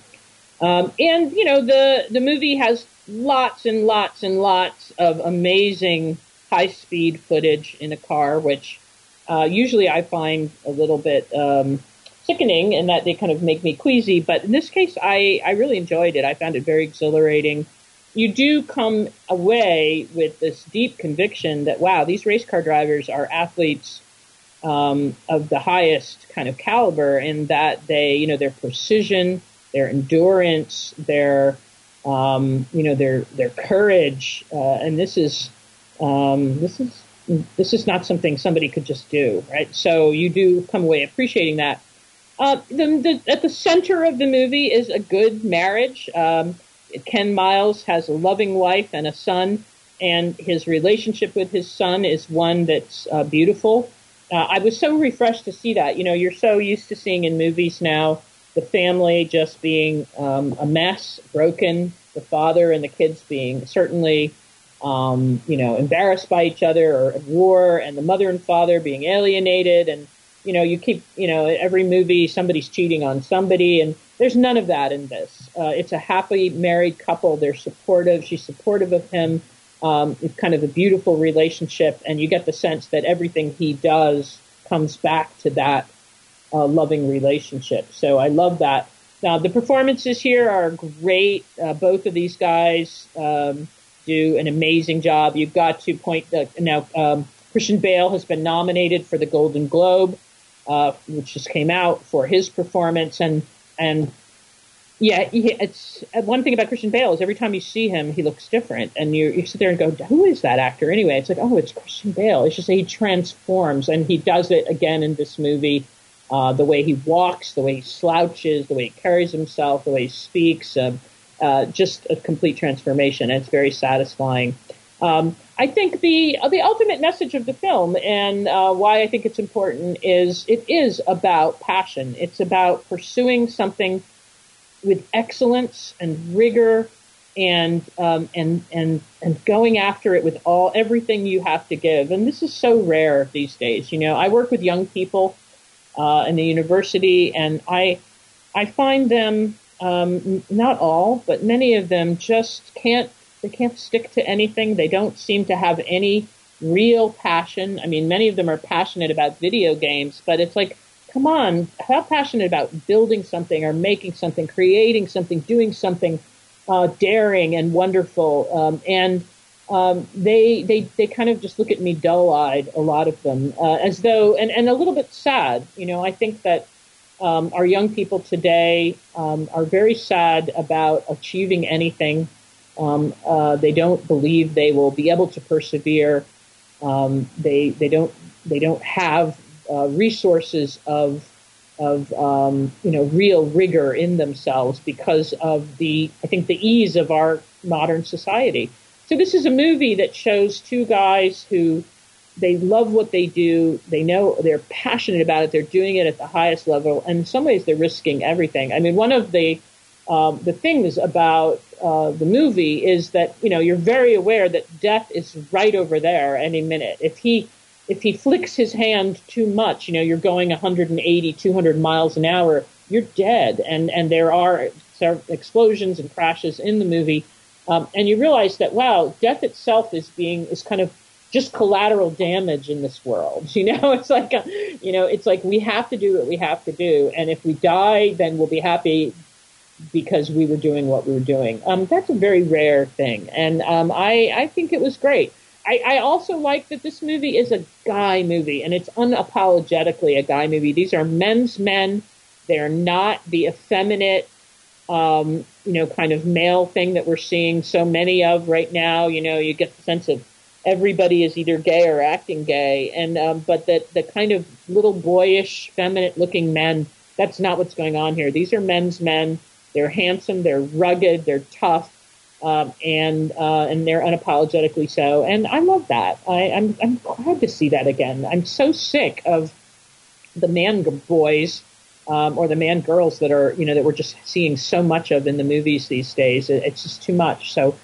The movie has lots and lots and lots of amazing high-speed footage in a car, which usually I find a little bit sickening in that they kind of make me queasy. But in this case, I really enjoyed it. I found it very exhilarating. You do come away with this deep conviction that, wow, these race car drivers are athletes of the highest kind of caliber, in that they, their precision, their endurance, their courage, and this is this is not something somebody could just do, right? So you do come away appreciating that. At the center of the movie is a good marriage. Ken Miles has a loving wife and a son, and his relationship with his son is one that's beautiful. I was so refreshed to see that. You know, you're so used to seeing in movies now the family just being a mess, broken, the father and the kids being certainly, embarrassed by each other or at war, and the mother and father being alienated. And, you keep, every movie somebody's cheating on somebody, and there's none of that in this. It's a happy married couple. They're supportive. She's supportive of him. It's kind of a beautiful relationship, and you get the sense that everything he does comes back to that loving relationship. So I love that. Now, the performances here are great. Both of these guys do an amazing job. You've got to point now. Christian Bale has been nominated for the Golden Globe, which just came out, for his performance, and yeah, it's one thing about Christian Bale is every time you see him, he looks different, and you sit there and go, who is that actor anyway? It's like, oh, it's Christian Bale. It's just that he transforms, and he does it again in this movie. The way he walks, the way he slouches, the way he carries himself, the way he speaks, just a complete transformation, and it's very satisfying. I think the ultimate message of the film, and why I think it's important, is it is about passion. It's about pursuing something with excellence and rigor, and going after it with everything you have to give. And this is so rare these days. I work with young people in the university, and I find them, not all, but many of them just can't stick to anything. They don't seem to have any real passion. I mean, many of them are passionate about video games, but it's like, come on, how passionate about building something or making something, creating something, doing something daring and wonderful. They kind of just look at me dull-eyed, a lot of them, as though, and a little bit sad. I think that our young people today are very sad about achieving anything. They don't believe they will be able to persevere. They don't have resources of real rigor in themselves because of I think the ease of our modern society. So this is a movie that shows two guys who, they love what they do. They know they're passionate about it. They're doing it at the highest level. And in some ways they're risking everything. I mean, one of the things about the movie is that, you're very aware that death is right over there any minute. If he flicks his hand too much, you're going 180, 200 miles an hour, you're dead. And there are explosions and crashes in the movie. And you realize that, wow, death itself is kind of just collateral damage in this world. It's like, it's like we have to do what we have to do. And if we die, then we'll be happy because we were doing what we were doing. That's a very rare thing. And I think it was great. I also like that this movie is a guy movie, and it's unapologetically a guy movie. These are men's men. They're not the effeminate, kind of male thing that we're seeing so many of right now. You get the sense of everybody is either gay or acting gay, and but that the kind of little boyish, feminine-looking men, that's not what's going on here. These are men's men. They're handsome. They're rugged. They're tough. And they're unapologetically so, and I love that. I'm glad to see that again. I'm so sick of the man boys or the man girls that are that we're just seeing so much of in the movies these days. It's just too much. So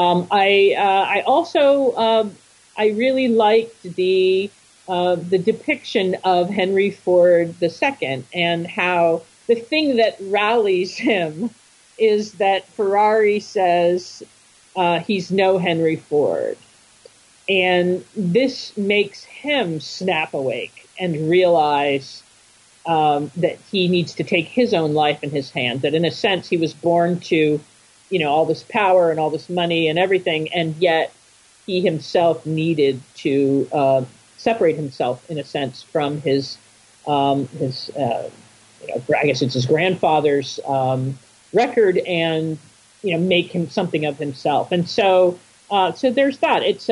I also I really liked the depiction of Henry Ford II, and how the thing that rallies him is that Ferrari says he's no Henry Ford. And this makes him snap awake and realize that he needs to take his own life in his hands, that in a sense he was born to, all this power and all this money and everything, and yet he himself needed to separate himself, in a sense, from his I guess it's his grandfather's record, and make him something of himself. And so So there's that. It's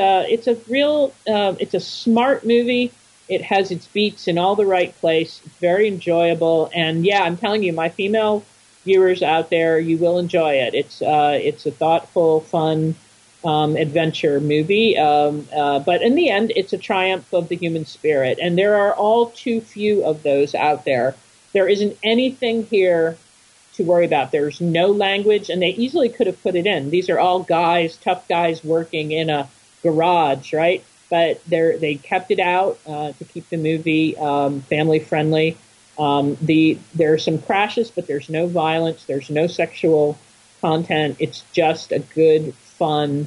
a smart movie. It has its beats in all the right place. It's very enjoyable. And yeah, I'm telling you, my female viewers out there, you will enjoy it. It's a thoughtful, fun, adventure movie. But in the end, it's a triumph of the human spirit. And there are all too few of those out there. There isn't anything here to worry about. There's no language, and they easily could have put it in. These are all guys, tough guys working in a garage, right? But they kept it out to keep the movie family friendly. There are some crashes, but there's no violence. There's no sexual content. It's just a good, fun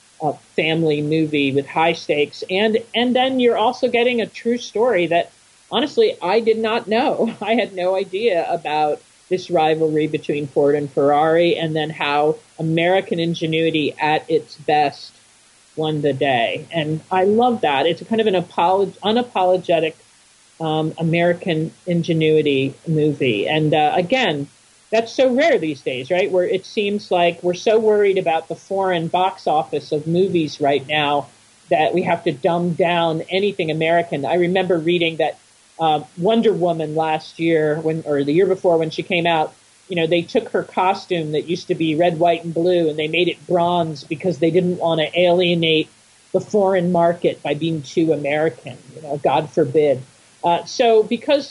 family movie with high stakes. And then you're also getting a true story that, honestly, I did not know. I had no idea about this rivalry between Ford and Ferrari, and then how American ingenuity at its best won the day. And I love that. It's a kind of an unapologetic American ingenuity movie. And again, that's so rare these days, right? Where it seems like we're so worried about the foreign box office of movies right now that we have to dumb down anything American. I remember reading that Wonder Woman last year, or the year before when she came out, they took her costume that used to be red, white, and blue, and they made it bronze because they didn't want to alienate the foreign market by being too American. God forbid. So because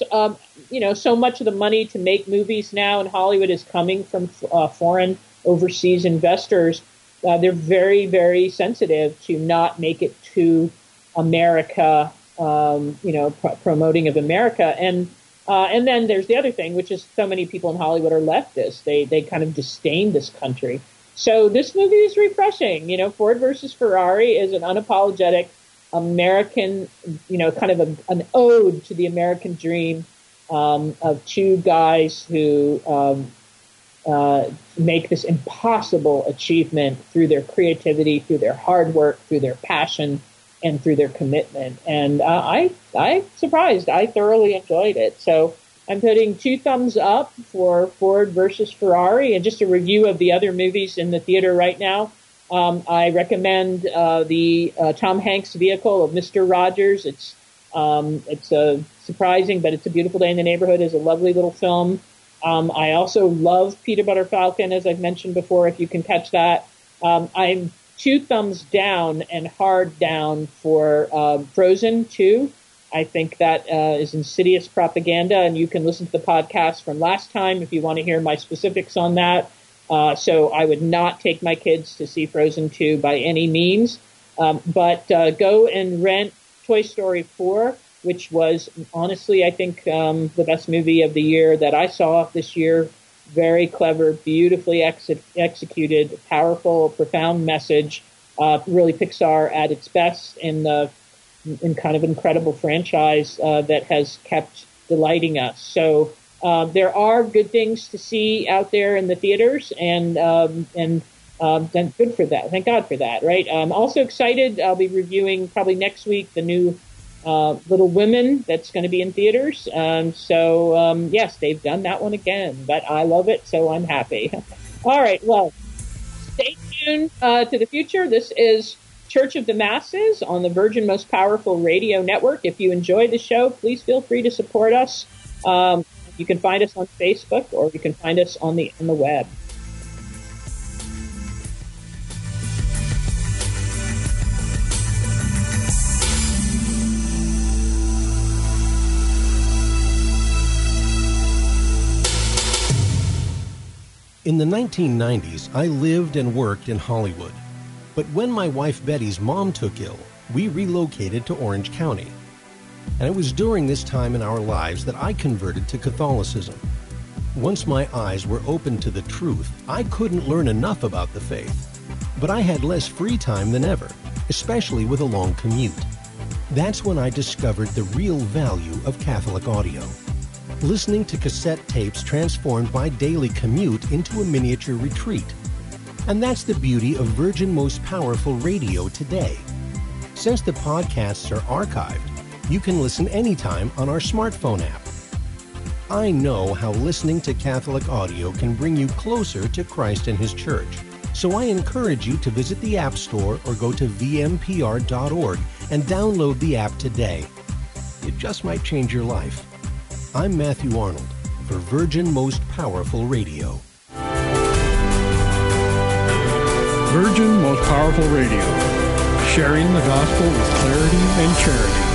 so much of the money to make movies now in Hollywood is coming from foreign overseas investors, they're very, very sensitive to not make it too America. Promoting of America. And then there's the other thing, which is so many people in Hollywood are leftists. They kind of disdain this country. So this movie is refreshing. Ford versus Ferrari is an unapologetic American, kind of an ode to the American dream of two guys who make this impossible achievement through their creativity, through their hard work, through their passion, and through their commitment. And I'm surprised. I thoroughly enjoyed it. So I'm putting 2 thumbs up for Ford versus Ferrari. And just a review of the other movies in the theater right now. I recommend the Tom Hanks vehicle of Mr. Rogers. It's a surprising, but it's a beautiful day in the neighborhood. It's a lovely little film. I also love Peanut Butter Falcon, as I've mentioned before, if you can catch that. I'm 2 thumbs down and hard down for Frozen 2. I think that is insidious propaganda, and you can listen to the podcast from last time if you want to hear my specifics on that. So I would not take my kids to see Frozen 2 by any means. But go and rent Toy Story 4, which was honestly, I think, the best movie of the year that I saw this year. Very clever, beautifully executed, powerful, profound message. Really Pixar at its best in kind of incredible franchise that has kept delighting us. So there are good things to see out there in the theaters, and good for that. Thank God for that, right? I'm also excited. I'll be reviewing probably next week the new Little Women that's going to be in theaters. Yes, they've done that one again, but I love it, so I'm happy. All right, well, stay tuned to the future. This is Church of the Masses on the Virgin Most Powerful Radio Network. If you enjoy the show, please feel free to support us. You can find us on Facebook, or you can find us on the web. In the 1990s, I lived and worked in Hollywood. But when my wife Betty's mom took ill, we relocated to Orange County. And it was during this time in our lives that I converted to Catholicism. Once my eyes were opened to the truth, I couldn't learn enough about the faith. But I had less free time than ever, especially with a long commute. That's when I discovered the real value of Catholic audio. Listening to cassette tapes transformed my daily commute into a miniature retreat. And that's the beauty of Virgin Most Powerful Radio today. Since the podcasts are archived, you can listen anytime on our smartphone app. I know how listening to Catholic audio can bring you closer to Christ and His Church. So I encourage you to visit the App Store or go to vmpr.org and download the app today. It just might change your life. I'm Matthew Arnold for Virgin Most Powerful Radio. Virgin Most Powerful Radio, sharing the gospel with clarity and charity.